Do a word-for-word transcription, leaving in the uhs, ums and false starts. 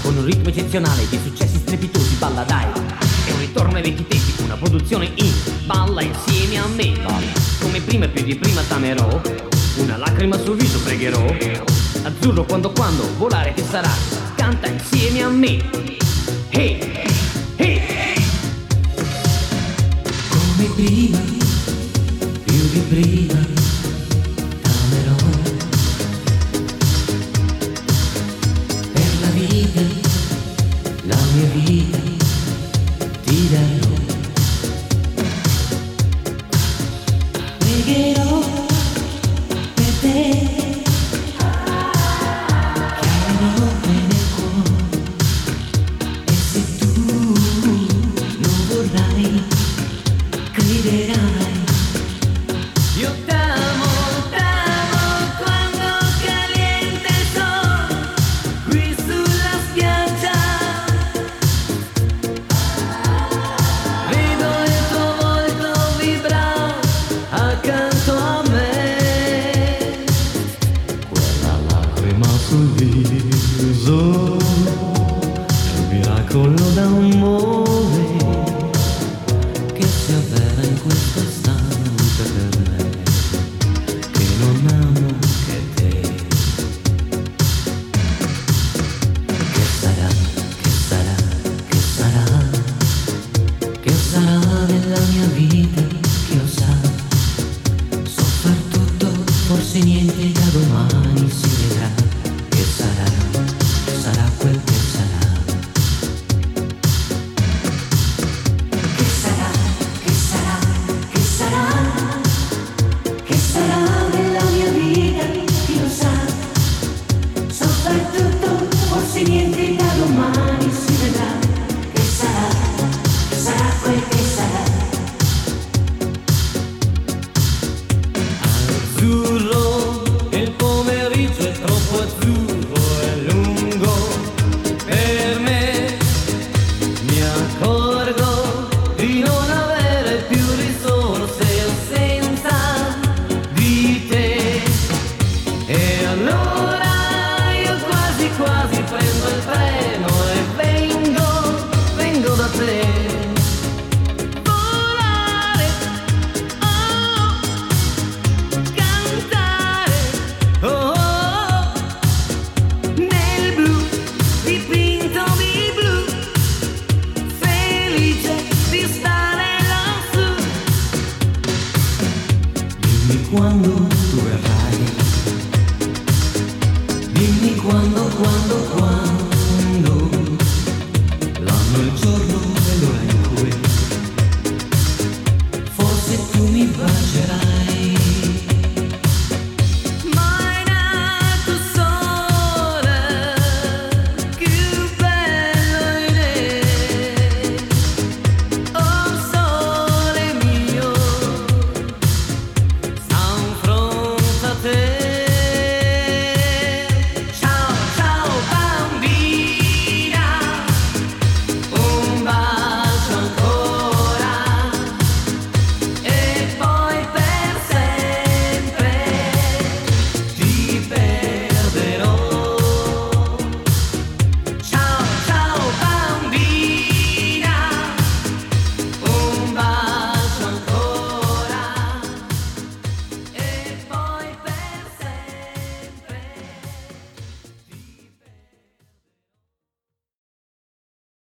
con un ritmo eccezionale di successi strepitosi. Balla dai, è un ritorno ai vecchi tempi, una produzione in balla insieme a me. Come prima e più di prima t'amerò, una lacrima sul viso pregherò. Azzurro quando quando volare che sarà, canta insieme a me. Hey, hey. Come prima, più di prima t'amerò. Per la vita, la mia vita ti darò. Pregherò per te, chiamerò nel cuore. E se tu lo vorrai, crederai. Io t'amo, t'amo quando caliente il sole qui sulla spiaggia. Vedo il tuo volto vibrare accanto a me. Quella lacrima sul viso è un miracolo d'amore che si avvera in questo istante per me, che non amo che te. Che sarà, che sarà, che sarà, che sarà nella mia vita, chi lo sa. So far tutto, forse niente, da domani si vedrà. Che sarà, sarà quel che sarà. Che sarà, che sarà, che sarà, che sarà nella mia vita, chi lo sa. So far tutto, forse niente, da domani si vedrà. Che sarà, sarà quel che sarà. Azzurro, il pomeriggio è troppo azzurro, è lungo per me. Mi accorgo di non avere più risorse senza di te. E allora io quasi quasi prendo il treno e vengo, vengo da te. Volare, oh, cantare, oh, oh, nel blu, dipinto di blu, felice di stare lassù. Dimmi quando tu verrai, dimmi quando, quando, quando